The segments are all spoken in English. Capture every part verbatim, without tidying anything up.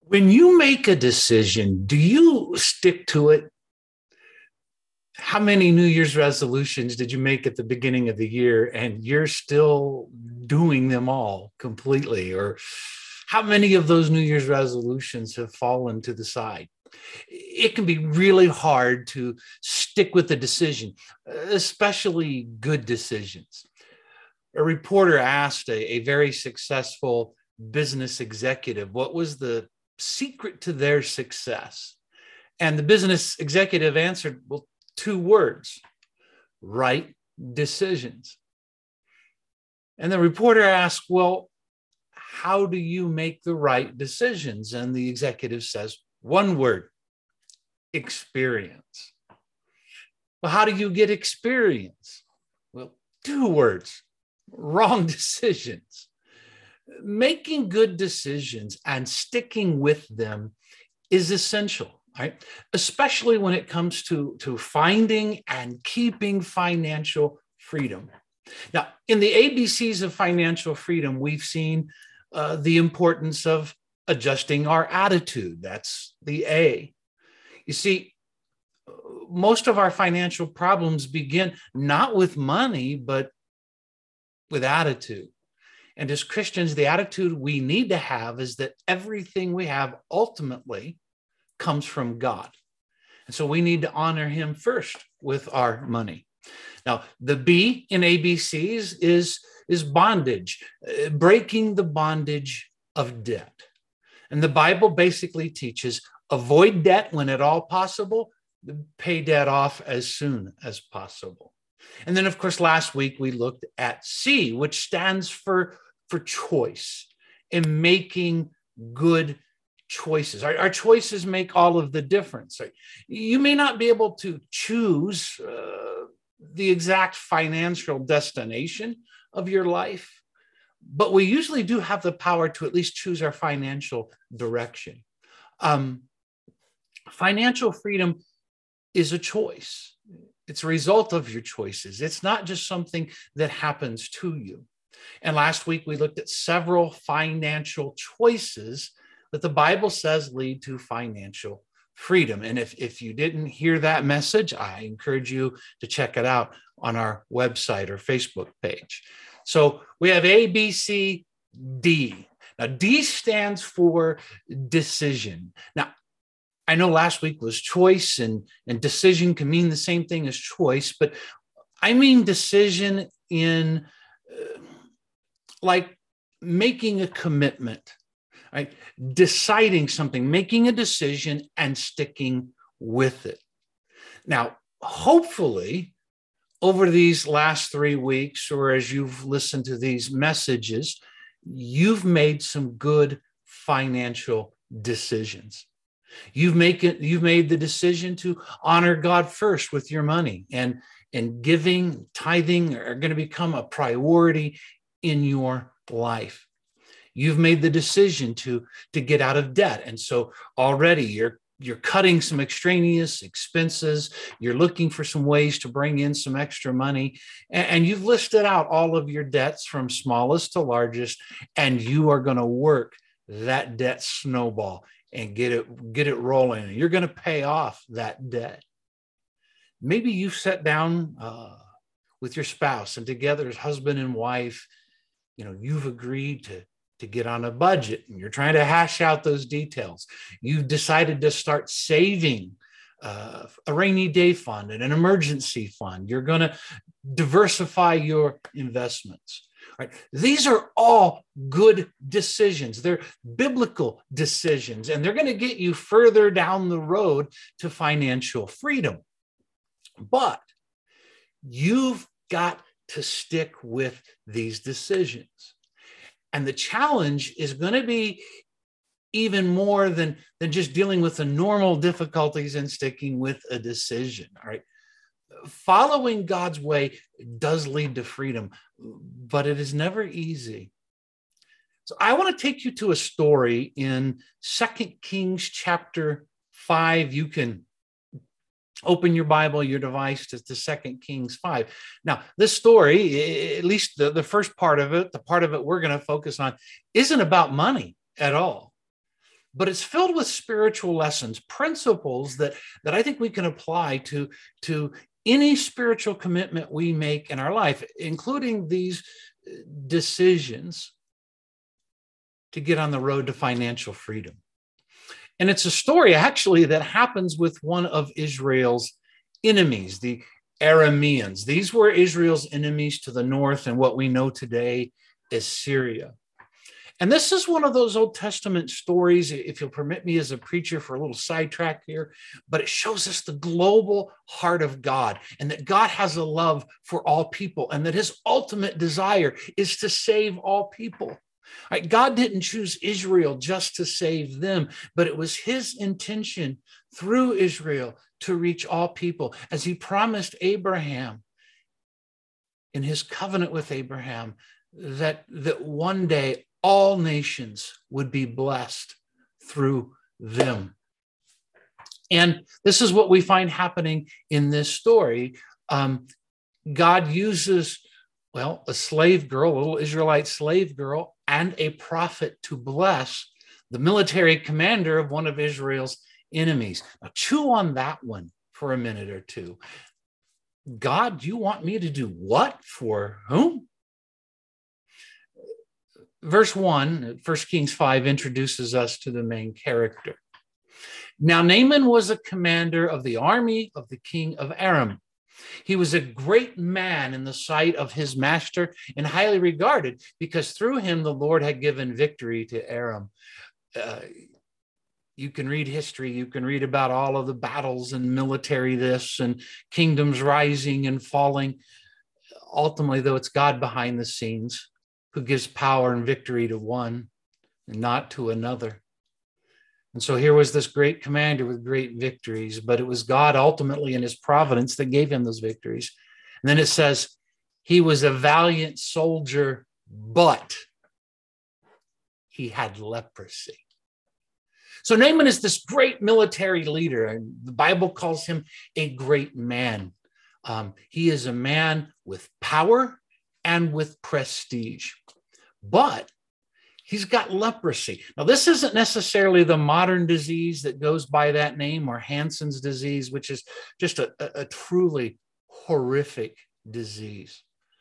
When you make a decision, do you stick to it? How many New Year's resolutions did you make at the beginning of the year and you're still doing them all completely? Or how many of those New Year's resolutions have fallen to the side? It can be really hard to stick with a decision, especially good decisions. A reporter asked a, a very successful business executive what was the secret to their success. And the business executive answered, well, two words: right decisions. And the reporter asked, well, how do you make the right decisions? And the executive says, one word: experience. Well, how do you get experience? Well, two words: wrong decisions. Making good decisions and sticking with them is essential, right? Especially when it comes to, to finding and keeping financial freedom. Now, in the A B Cs of financial freedom, we've seen uh, the importance of adjusting our attitude. That's the A. You see, most of our financial problems begin not with money, but with attitude. And as Christians, the attitude we need to have is that everything we have ultimately comes from God. And so we need to honor him first with our money. Now, the B in A B Cs is, is bondage, uh, breaking the bondage of debt. And the Bible basically teaches avoid debt when at all possible, pay debt off as soon as possible. And then, of course, last week we looked at C, which stands for, for choice and making good choices. Our, our choices make all of the difference. You may not be able to choose uh, the exact financial destination of your life, but we usually do have the power to at least choose our financial direction. Um, financial freedom is a choice. It's a result of your choices. It's not just something that happens to you. And last week, we looked at several financial choices that the Bible says lead to financial freedom. And if, if you didn't hear that message, I encourage you to check it out on our website or Facebook page. So we have A, B, C, D. Now, D stands for decision. Now, I know last week was choice, and, and decision can mean the same thing as choice, but I mean decision in uh, like making a commitment, right? Deciding something, making a decision and sticking with it. Now, hopefully, over these last three weeks, or as you've listened to these messages, you've made some good financial decisions. You've made it, you've made the decision to honor God first with your money, and, and giving, tithing are going to become a priority in your life. You've made the decision to, to get out of debt. And so already you're, you're cutting some extraneous expenses. You're looking for some ways to bring in some extra money. And, and you've listed out all of your debts from smallest to largest, and you are going to work that debt snowball and get it, get it rolling. And you're going to pay off that debt. Maybe you've sat down uh, with your spouse, and together as husband and wife, you know, you've agreed to, to get on a budget, and you're trying to hash out those details. You've decided to start saving uh, a rainy day fund and an emergency fund. You're going to diversify your investments. Right? These are all good decisions. They're biblical decisions, and they're going to get you further down the road to financial freedom. But you've got to stick with these decisions. And the challenge is going to be even more than, than just dealing with the normal difficulties and sticking with a decision. All right. Following God's way does lead to freedom, but it is never easy. So I want to take you to a story in Second Kings chapter five. You can open your Bible, your device to, to Second Kings five. Now, this story, at least the, the first part of it, the part of it we're going to focus on, isn't about money at all. but it's filled with spiritual lessons, principles that, that I think we can apply to, to any spiritual commitment we make in our life, including these decisions to get on the road to financial freedom. And it's a story actually that happens with one of Israel's enemies, the Arameans. These were Israel's enemies to the north and what we know today as Syria. And this is one of those Old Testament stories, if you'll permit me as a preacher for a little sidetrack here, but it shows us the global heart of God and that God has a love for all people and that his ultimate desire is to save all people. Right? God didn't choose Israel just to save them, but it was his intention through Israel to reach all people, as he promised Abraham in his covenant with Abraham that, that one day all nations would be blessed through them. And this is what we find happening in this story. Um, God uses, well, a slave girl, a little Israelite slave girl, and a prophet to bless the military commander of one of Israel's enemies. Now, chew on that one for a minute or two. God, you want me to do what for whom? Verse one, First Kings five introduces us to the main character. Now, Naaman was a commander of the army of the king of Aram. He was a great man in the sight of his master and highly regarded because through him the Lord had given victory to Aram. Uh, you can read history. You can read about all of the battles and military this and kingdoms rising and falling. Ultimately, though, it's God behind the scenes who gives power and victory to one and not to another. And so here was this great commander with great victories, but it was God ultimately in his providence that gave him those victories. And then it says, he was a valiant soldier, but he had leprosy. So Naaman is this great military leader, and the Bible calls him a great man. Um, he is a man with power and with prestige, but he's got leprosy. Now, this isn't necessarily the modern disease that goes by that name or Hansen's disease, which is just a, a, a truly horrific disease.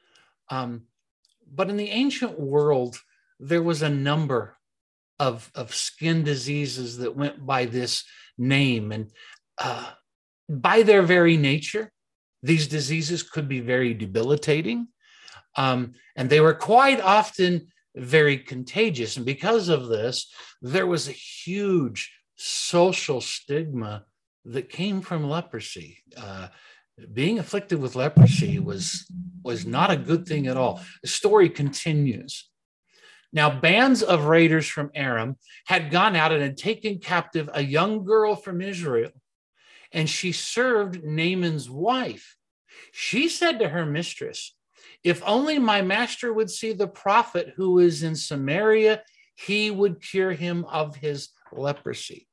Um, but in the ancient world, there was a number of, of skin diseases that went by this name. And uh, by their very nature, these diseases could be very debilitating. Um, and they were quite often very contagious. And because of this, there was a huge social stigma that came from leprosy. Uh, being afflicted with leprosy was, was not a good thing at all. The story continues. Now, bands of raiders from Aram had gone out and had taken captive a young girl from Israel, and she served Naaman's wife. She said to her mistress, "If only my master would see the prophet who is in Samaria, he would cure him of his leprosy."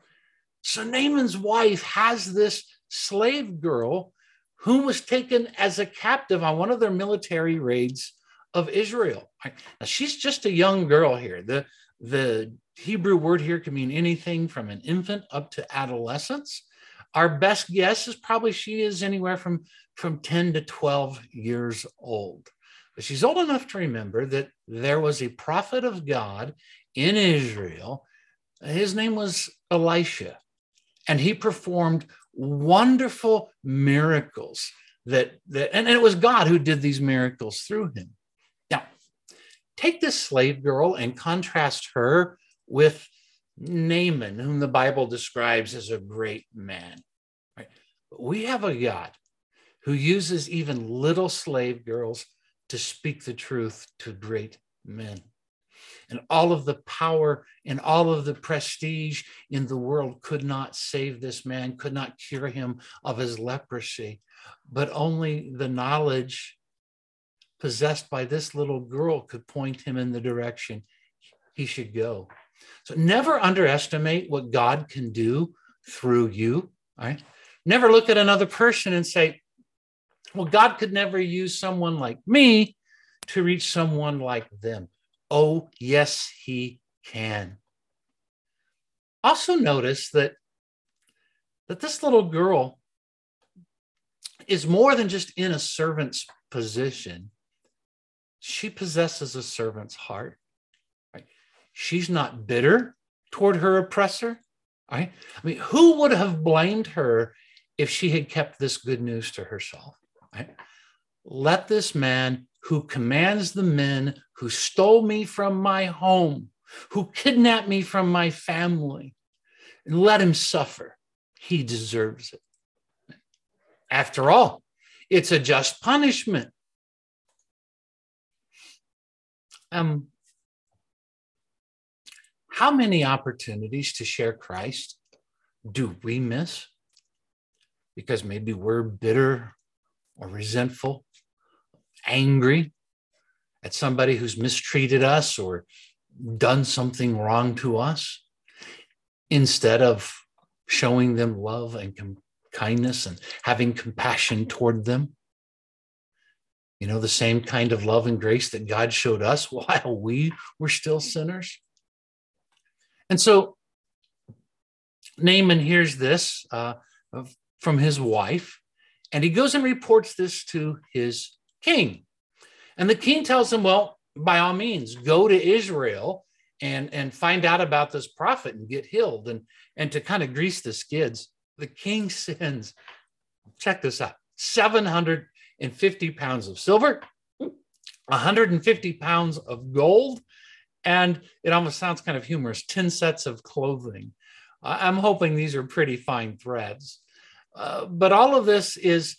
So Naaman's wife has this slave girl who was taken as a captive on one of their military raids of Israel. Now, she's just a young girl here. The, the Hebrew word here can mean anything from an infant up to adolescence. Our best guess is probably she is anywhere from, from ten to twelve years old. But she's old enough to remember that there was a prophet of God in Israel. His name was Elisha, and he performed wonderful miracles that, that and, and it was God who did these miracles through him. Now, take this slave girl and contrast her with Naaman, whom the Bible describes as a great man. Right? We have a God who uses even little slave girls to speak the truth to great men. And all of the power and all of the prestige in the world could not save this man, could not cure him of his leprosy, but only the knowledge possessed by this little girl could point him in the direction he should go. So never underestimate what God can do through you. Right? Never look at another person and say, well, God could never use someone like me to reach someone like them. Oh, yes, he can. Also notice that, that this little girl is more than just in a servant's position. She possesses a servant's heart. Right? She's not bitter toward her oppressor. Right? I mean, who would have blamed her if she had kept this good news to herself? Right? Let this man who commands the men who stole me from my home, who kidnapped me from my family, and let him suffer. He deserves it. After all, it's a just punishment. Um, how many opportunities to share Christ do we miss? Because maybe we're bitter or resentful, angry at somebody who's mistreated us or done something wrong to us, instead of showing them love and com- kindness and having compassion toward them. You know, the same kind of love and grace that God showed us while we were still sinners. And so Naaman hears this uh, from his wife, and he goes and reports this to his king. And the king tells him, well, by all means, go to Israel and, and find out about this prophet and get healed. And, and to kind of grease the skids, the king sends, check this out, seven hundred fifty pounds of silver, one hundred fifty pounds of gold, and it almost sounds kind of humorous, ten sets of clothing. I'm hoping these are pretty fine threads. Uh, but all of this is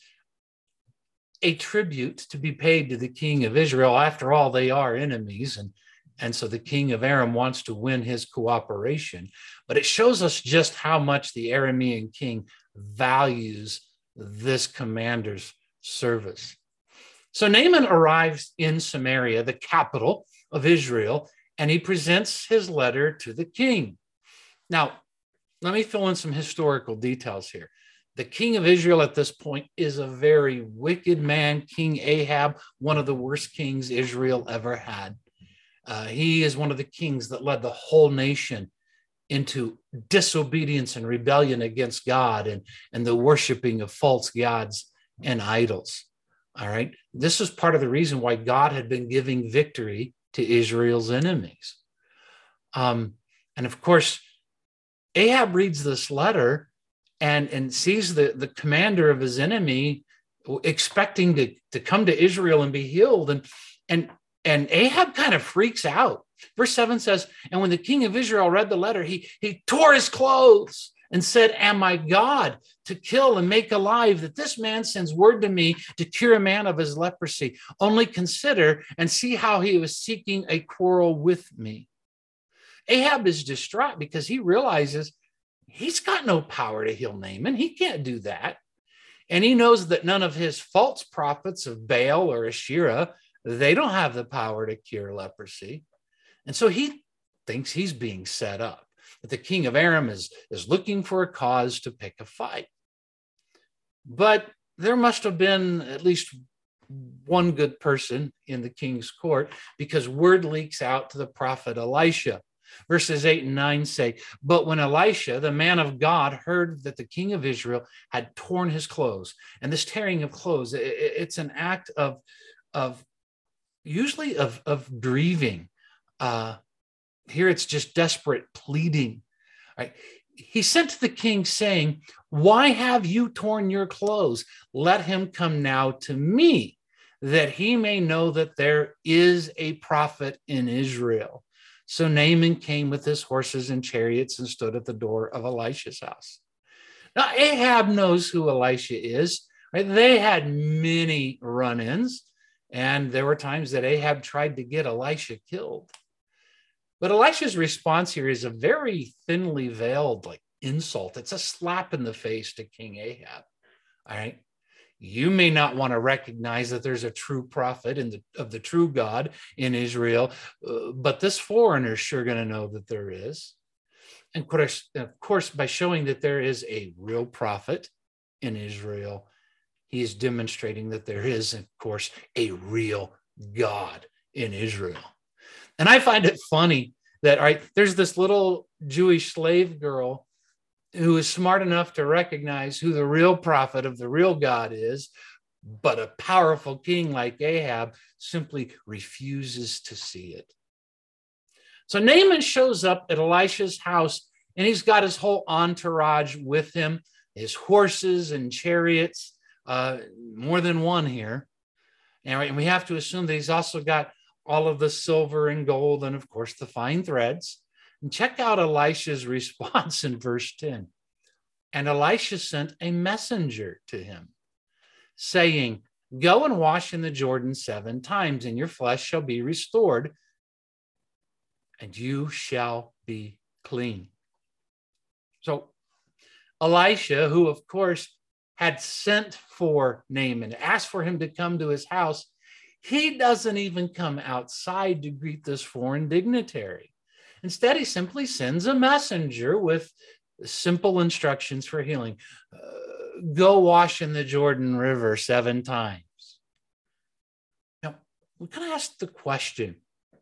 a tribute to be paid to the king of Israel. After all, they are enemies, and, and so the king of Aram wants to win his cooperation. But it shows us just how much the Aramean king values this commander's service. So Naaman arrives in Samaria, the capital of Israel, and he presents his letter to the king. Now, let me fill in some historical details here. The king of Israel at this point is a very wicked man, King Ahab, one of the worst kings Israel ever had. Uh, he is one of the kings that led the whole nation into disobedience and rebellion against God and, and the worshiping of false gods and idols. All right. This is part of the reason why God had been giving victory to Israel's enemies. Um, and of course, Ahab reads this letter and, and sees the, the commander of his enemy expecting to, to come to Israel and be healed. And, and, and Ahab kind of freaks out. Verse seven says, and when the king of Israel read the letter, he, he tore his clothes and said, am I God to kill and make alive, that this man sends word to me to cure a man of his leprosy? Only consider and see how he was seeking a quarrel with me. Ahab is distraught because he realizes he's got no power to heal Naaman. He can't do that. And he knows that none of his false prophets of Baal or Asherah, they don't have the power to cure leprosy. And so he thinks he's being set up, that the king of Aram is, is looking for a cause to pick a fight. But there must have been at least one good person in the king's court, because word leaks out to the prophet Elisha. Verses eight and nine say, but when Elisha, the man of God, heard that the king of Israel had torn his clothes, and this tearing of clothes, it's an act of, of usually of, of grieving. Uh, here it's just desperate pleading. Right? He sent to the king saying, why have you torn your clothes? Let him come now to me, that he may know that there is a prophet in Israel. So Naaman came with his horses and chariots and stood at the door of Elisha's house. Now, Ahab knows who Elisha is. Right? They had many run-ins, and there were times that Ahab tried to get Elisha killed. But Elisha's response here is a very thinly veiled like insult. It's a slap in the face to King Ahab. All right. You may not want to recognize that there's a true prophet in the, of the true God in Israel, uh, but this foreigner is sure going to know that there is. And of course, of course, by showing that there is a real prophet in Israel, he is demonstrating that there is, of course, a real God in Israel. And I find it funny that, all right, there's this little Jewish slave girl who is smart enough to recognize who the real prophet of the real God is, but a powerful king like Ahab simply refuses to see it. So Naaman shows up at Elisha's house, and he's got his whole entourage with him, his horses and chariots, uh, more than one here. And we have to assume that he's also got all of the silver and gold and, of course, the fine threads. And check out Elisha's response in verse ten. And Elisha sent a messenger to him, saying, go and wash in the Jordan seven times, and your flesh shall be restored, and you shall be clean. So Elisha, who, of course, had sent for Naaman, asked for him to come to his house, he doesn't even come outside to greet this foreign dignitary. Instead, he simply sends a messenger with simple instructions for healing. Uh, go wash in the Jordan River seven times. Now, we kind of ask the question,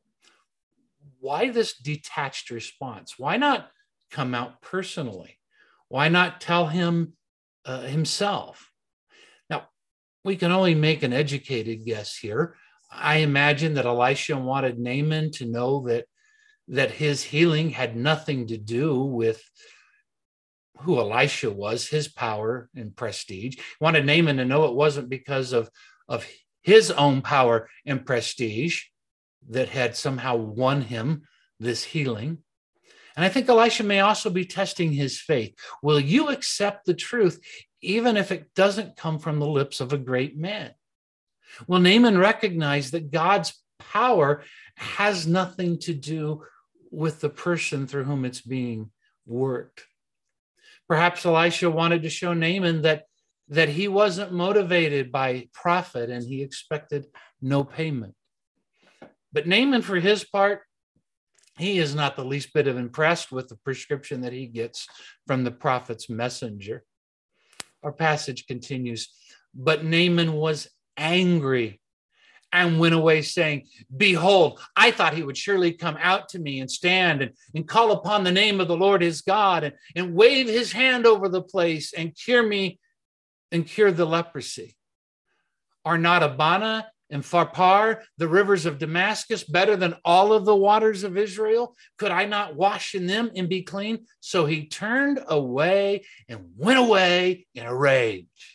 why this detached response? Why not come out personally? Why not tell him uh, himself? Now, we can only make an educated guess here. I imagine that Elisha wanted Naaman to know that, that his healing had nothing to do with who Elisha was, his power and prestige. He wanted Naaman to know it wasn't because of, of his own power and prestige that had somehow won him this healing. And I think Elisha may also be testing his faith. Will you accept the truth, even if it doesn't come from the lips of a great man? Will Naaman recognize that God's power has nothing to do with the person through whom it's being worked? Perhaps Elisha wanted to show Naaman that, that he wasn't motivated by profit and he expected no payment. But Naaman, for his part, he is not the least bit of impressed with the prescription that he gets from the prophet's messenger. Our passage continues, but Naaman was angry and went away saying, behold, I thought he would surely come out to me and stand and, and call upon the name of the Lord his God and, and wave his hand over the place and cure me and cure the leprosy. Are not Abana and Pharpar, the rivers of Damascus, better than all of the waters of Israel? Could I not wash in them and be clean? So he turned away and went away in a rage.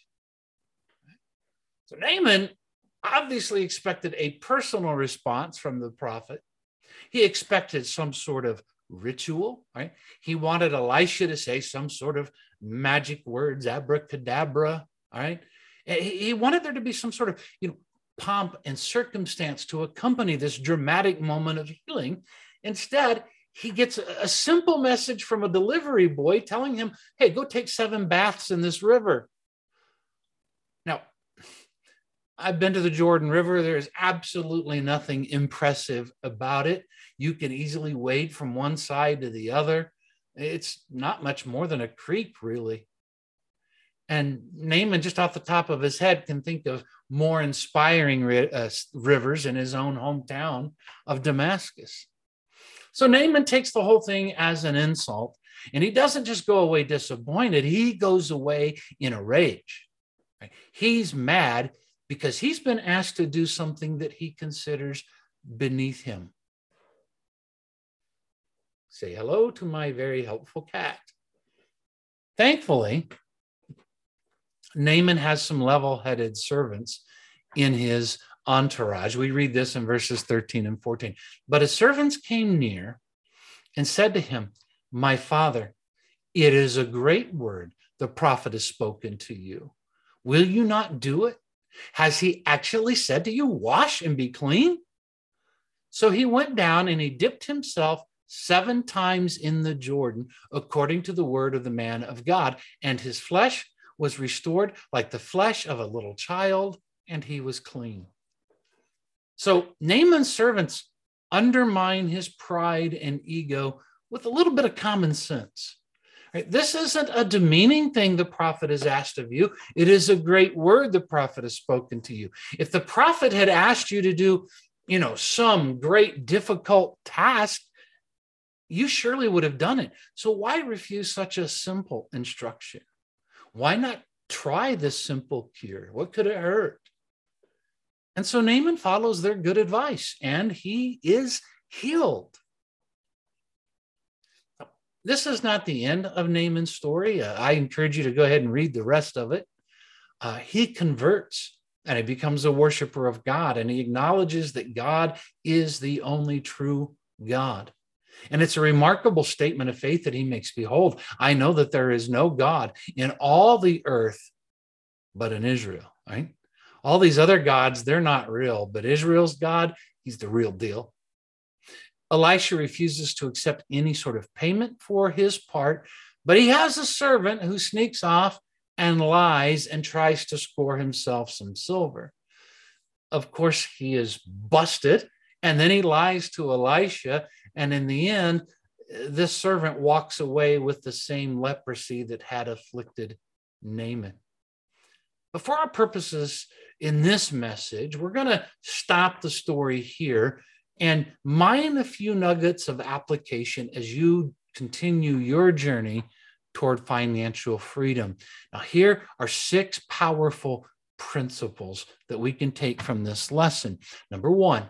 So Naaman obviously expected a personal response from the prophet. He expected some sort of ritual, right? He wanted Elisha to say some sort of magic words, abracadabra, all right? He wanted there to be some sort of, you know, pomp and circumstance to accompany this dramatic moment of healing. Instead, he gets a simple message from a delivery boy telling him, hey, go take seven baths in this river. Now, I've been to the Jordan River. There's absolutely nothing impressive about it. You can easily wade from one side to the other. It's not much more than a creek, really. And Naaman, just off the top of his head, can think of more inspiring uh, rivers in his own hometown of Damascus. So Naaman takes the whole thing as an insult, and he doesn't just go away disappointed. He goes away in a rage. Right? He's mad because he's been asked to do something that he considers beneath him. Say hello to my very helpful cat. Thankfully, Naaman has some level-headed servants in his entourage. We read this in verses thirteen and fourteen. But his servants came near and said to him, my father, it is a great word the prophet has spoken to you. Will you not do it? Has he actually said to you, wash and be clean? So he went down and he dipped himself seven times in the Jordan, according to the word of the man of God, and his flesh was restored like the flesh of a little child, and he was clean. So Naaman's servants undermine his pride and ego with a little bit of common sense. Right? This isn't a demeaning thing the prophet has asked of you. It is a great word the prophet has spoken to you. If the prophet had asked you to do, you know, some great difficult task, you surely would have done it. So why refuse such a simple instruction? Why not try this simple cure? What could it hurt? And so Naaman follows their good advice, and he is healed. This is not the end of Naaman's story. Uh, I encourage you to go ahead and read the rest of it. Uh, he converts, and he becomes a worshiper of God, and he acknowledges that God is the only true God. And it's a remarkable statement of faith that he makes. Behold, I know that there is no God in all the earth but in Israel, right? All these other gods, they're not real, but Israel's God, he's the real deal. Elisha refuses to accept any sort of payment for his part, but he has a servant who sneaks off and lies and tries to score himself some silver. Of course, he is busted, and then he lies to Elisha, and in the end, this servant walks away with the same leprosy that had afflicted Naaman. But for our purposes in this message, we're going to stop the story here and mine a few nuggets of application as you continue your journey toward financial freedom. Now, here are six powerful principles that we can take from this lesson. Number one,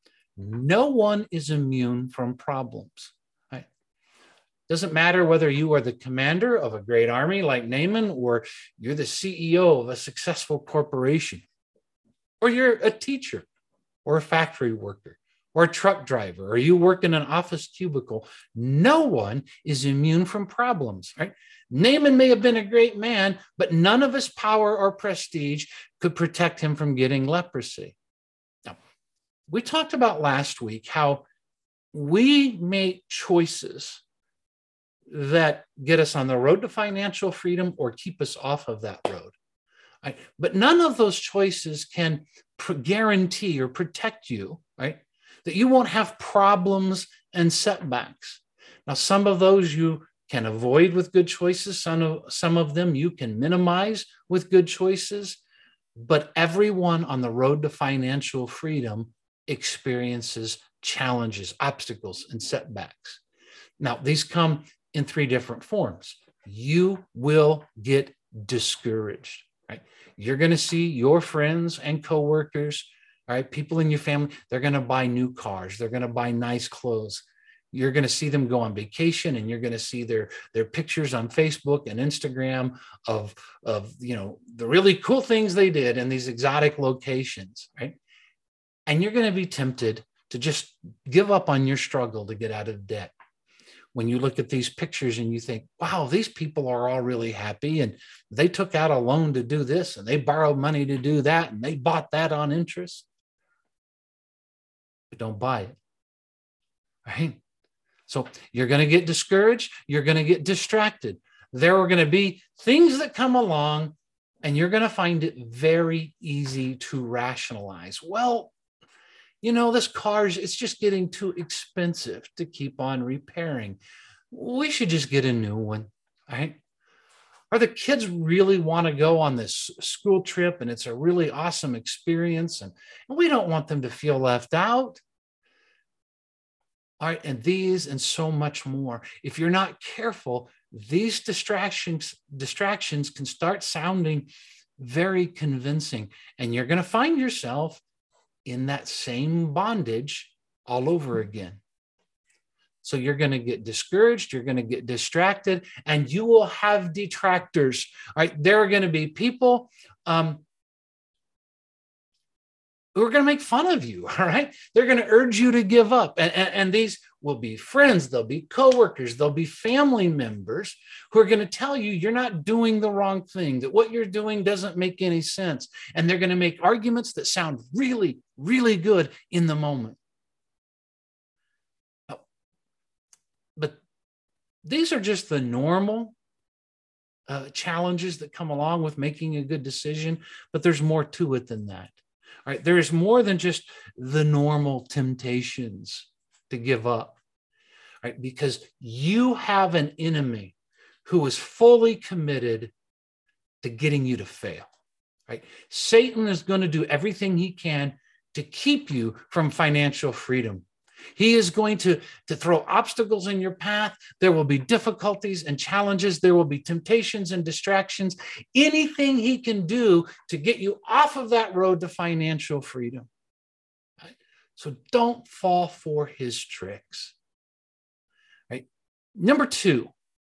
no one is immune from problems. Right? Doesn't matter whether you are the commander of a great army like Naaman, or you're the C E O of a successful corporation, or you're a teacher or a factory worker or a truck driver, or you work in an office cubicle. No one is immune from problems, right? Naaman may have been a great man, but none of his power or prestige could protect him from getting leprosy. Now, we talked about last week how we make choices that get us on the road to financial freedom or keep us off of that road. Right? But none of those choices can pr- guarantee or protect you, right? That you won't have problems and setbacks. Now, some of those you can avoid with good choices. Some of, some of them you can minimize with good choices. But everyone on the road to financial freedom experiences challenges, obstacles, and setbacks. Now, these come in three different forms. You will get discouraged, right? You're going to see your friends and coworkers, all right, people in your family, they're going to buy new cars. They're going to buy nice clothes. You're going to see them go on vacation, and you're going to see their, their pictures on Facebook and Instagram of, of, you know, the really cool things they did in these exotic locations, right? And you're going to be tempted to just give up on your struggle to get out of debt. When you look at these pictures and you think, wow, these people are all really happy, and they took out a loan to do this, and they borrowed money to do that, and they bought that on interest. But don't buy it, right? So you're going to get discouraged. You're going to get distracted. There are going to be things that come along, and you're going to find it very easy to rationalize. Well, you know, this car, it's just getting too expensive to keep on repairing. We should just get a new one, right? Or the kids really want to go on this school trip, and it's a really awesome experience, and, and we don't want them to feel left out. All right, and these and so much more. If you're not careful, these distractions, distractions can start sounding very convincing, and you're going to find yourself in that same bondage all over again. So you're going to get discouraged, you're going to get distracted, and you will have detractors. All right, there are going to be people um, who are going to make fun of you. All right, they're going to urge you to give up, and, and, and these will be friends, they'll be coworkers, they'll be family members who are going to tell you you're not doing the wrong thing, that what you're doing doesn't make any sense, and they're going to make arguments that sound really, really good in the moment. But these are just the normal uh, challenges that come along with making a good decision, but there's more to it than that. All right, there is more than just the normal temptations to give up, right? Because you have an enemy who is fully committed to getting you to fail, right? Satan is going to do everything he can to keep you from financial freedom. He is going to, to throw obstacles in your path. There will be difficulties and challenges. There will be temptations and distractions. Anything he can do to get you off of that road to financial freedom. Right? So don't fall for his tricks. Right? Number two,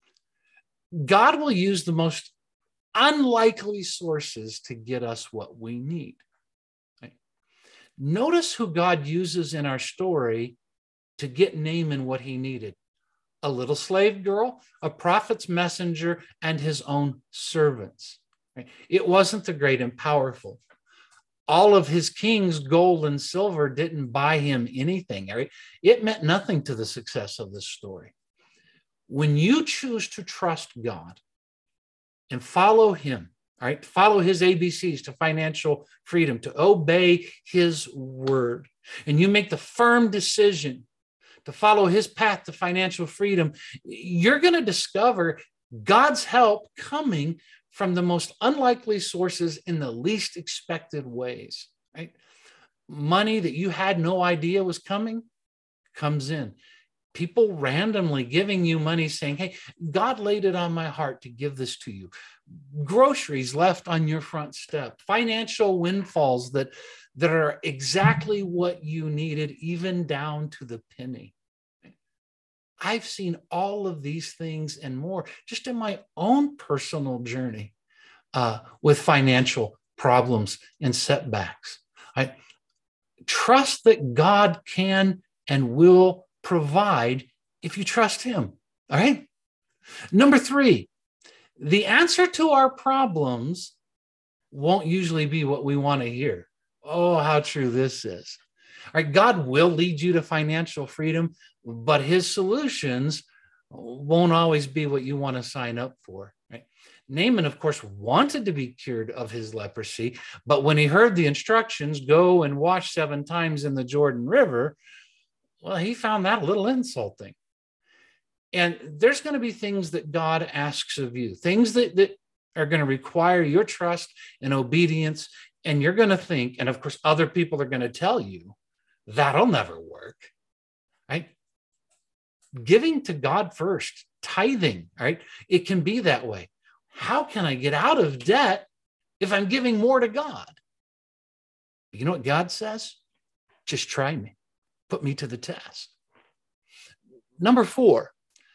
God will use the most unlikely sources to get us what we need. Right? Notice who God uses in our story to get Naaman what he needed. A little slave girl, a prophet's messenger, and his own servants. Right? It wasn't the great and powerful. All of his king's gold and silver didn't buy him anything. Right? It meant nothing to the success of this story. When you choose to trust God and follow him, all right, follow his A B Cs to financial freedom, to obey his word, and you make the firm decision to follow his path to financial freedom, you're going to discover God's help coming from the most unlikely sources in the least expected ways, right? Money that you had no idea was coming comes in. People randomly giving you money saying, hey, God laid it on my heart to give this to you. Groceries left on your front step, financial windfalls that, that are exactly what you needed, even down to the penny. I've seen all of these things and more just in my own personal journey uh, with financial problems and setbacks. I trust that God can and will provide if you trust him. All right. Number three, the answer to our problems won't usually be what we want to hear. Oh, how true this is. All right. God will lead you to financial freedom, but his solutions won't always be what you want to sign up for. Right? Naaman, of course, wanted to be cured of his leprosy, but when he heard the instructions, go and wash seven times in the Jordan River, well, he found that a little insulting. And there's going to be things that God asks of you, things that, that are going to require your trust and obedience. And you're going to think, and of course, other people are going to tell you, that'll never work. Right? Giving to God first, tithing, right? It can be that way. How can I get out of debt if I'm giving more to God? You know what God says? Just try me. Put me to the test. Number four,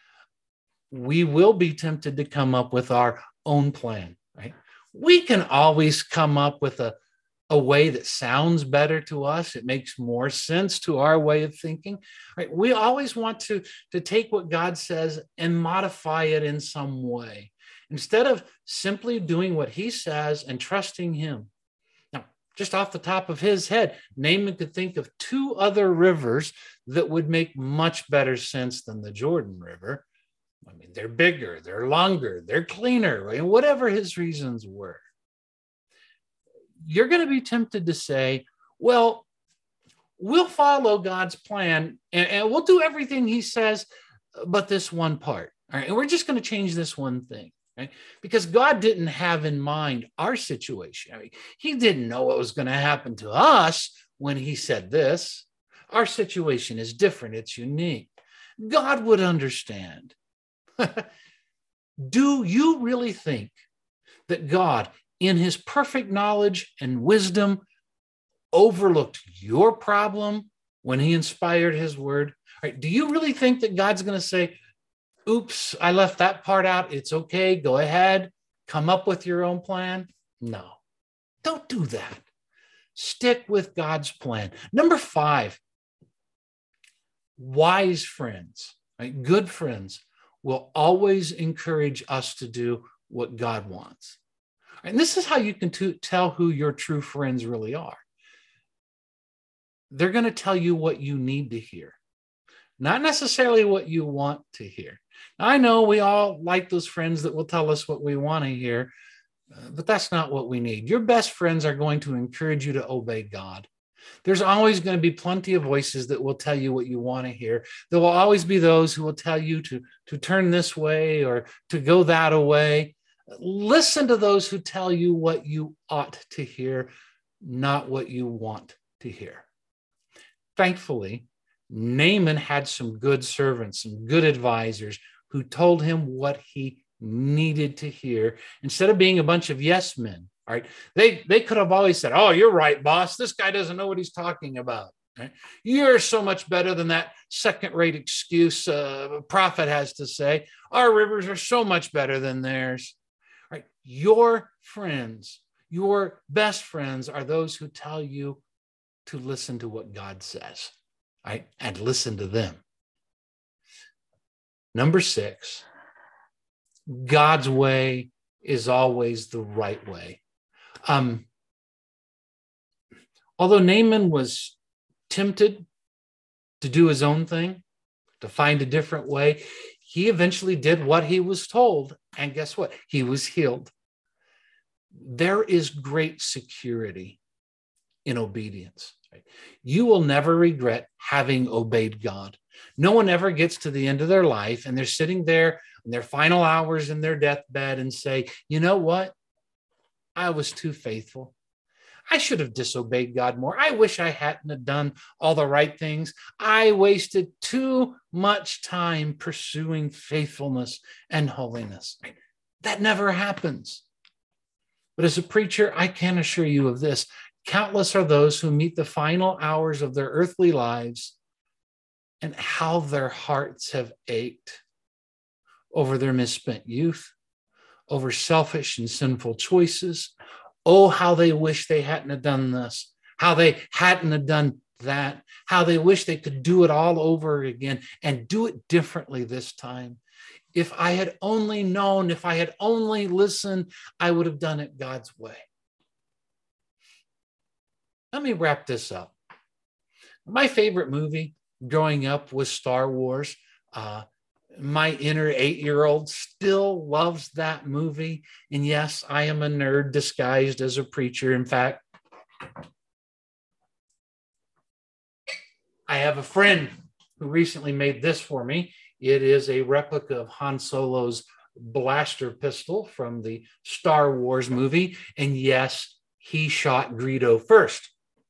we will be tempted to come up with our own plan, right? We can always come up with a, a way that sounds better to us. It makes more sense to our way of thinking, right? We always want to, to take what God says and modify it in some way, instead of simply doing what he says and trusting him. Just off the top of his head, Naaman could think of two other rivers that would make much better sense than the Jordan River. I mean, they're bigger, they're longer, they're cleaner, right? Whatever his reasons were. You're going to be tempted to say, well, we'll follow God's plan and, and we'll do everything he says, but this one part. All right, and we're just going to change this one thing. Right? Because God didn't have in mind our situation. I mean, he didn't know what was going to happen to us when he said this. Our situation is different. It's unique. God would understand. Do you really think that God, in his perfect knowledge and wisdom, overlooked your problem when he inspired his word? Right? Do you really think that God's going to say, oops, I left that part out. It's okay. Go ahead. Come up with your own plan. No, don't do that. Stick with God's plan. Number five, wise friends, right? Good friends will always encourage us to do what God wants. And this is how you can t- tell who your true friends really are. They're going to tell you what you need to hear, not necessarily what you want to hear. I know we all like those friends that will tell us what we want to hear, uh, but that's not what we need. Your best friends are going to encourage you to obey God. There's always going to be plenty of voices that will tell you what you want to hear. There will always be those who will tell you to, to turn this way or to go that way. Listen to those who tell you what you ought to hear, not what you want to hear. Thankfully, Naaman had some good servants, some good advisors who told him what he needed to hear instead of being a bunch of yes men. All right. They, they could have always said, oh, you're right, boss. This guy doesn't know what he's talking about. Right? You're so much better than that second-rate excuse uh, a prophet has to say. Our rivers are so much better than theirs. Right? Your friends, your best friends are those who tell you to listen to what God says, right? And listen to them. Number six, God's way is always the right way. Um, although Naaman was tempted to do his own thing, to find a different way, he eventually did what he was told. And guess what? He was healed. There is great security in obedience. Right? You will never regret having obeyed God. No one ever gets to the end of their life and they're sitting there in their final hours in their deathbed and say, you know what? I was too faithful. I should have disobeyed God more. I wish I hadn't have done all the right things. I wasted too much time pursuing faithfulness and holiness. That never happens. But as a preacher, I can assure you of this. Countless are those who meet the final hours of their earthly lives and how their hearts have ached over their misspent youth, over selfish and sinful choices. Oh, how they wish they hadn't have done this, how they hadn't have done that, how they wish they could do it all over again and do it differently this time. If I had only known, if I had only listened, I would have done it God's way. Let me wrap this up. My favorite movie growing up was Star Wars. Uh, My inner eight-year-old still loves that movie. And yes, I am a nerd disguised as a preacher. In fact, I have a friend who recently made this for me. It is a replica of Han Solo's blaster pistol from the Star Wars movie. And yes, he shot Greedo first.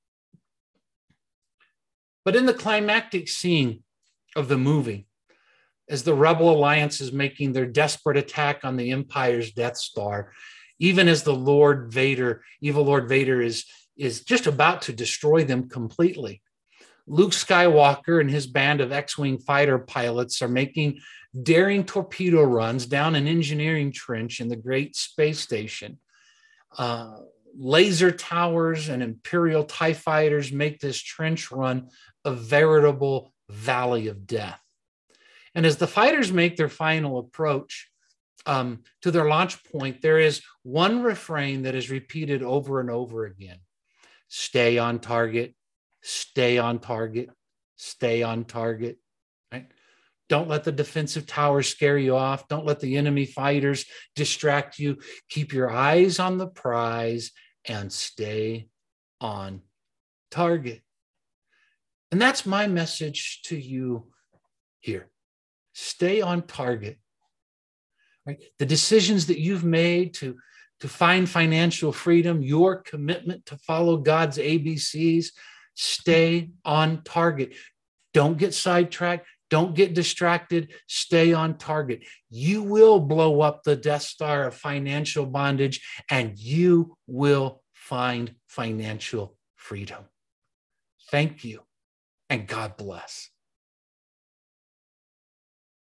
But in the climactic scene of the movie, as the Rebel Alliance is making their desperate attack on the Empire's Death Star, even as the Lord Vader, evil Lord Vader is, is just about to destroy them completely, Luke Skywalker and his band of X-Wing fighter pilots are making daring torpedo runs down an engineering trench in the Great Space Station. Uh, laser towers and Imperial TIE fighters make this trench run a veritable valley of death. And as the fighters make their final approach um, to their launch point, there is one refrain that is repeated over and over again. Stay on target, stay on target, stay on target. Right? Don't let the defensive towers scare you off. Don't let the enemy fighters distract you. Keep your eyes on the prize and stay on target. And that's my message to you here. Stay on target. Right? The decisions that you've made to, to find financial freedom, your commitment to follow God's A B Cs, stay on target. Don't get sidetracked. Don't get distracted. Stay on target. You will blow up the Death Star of financial bondage, and you will find financial freedom. Thank you, and God bless.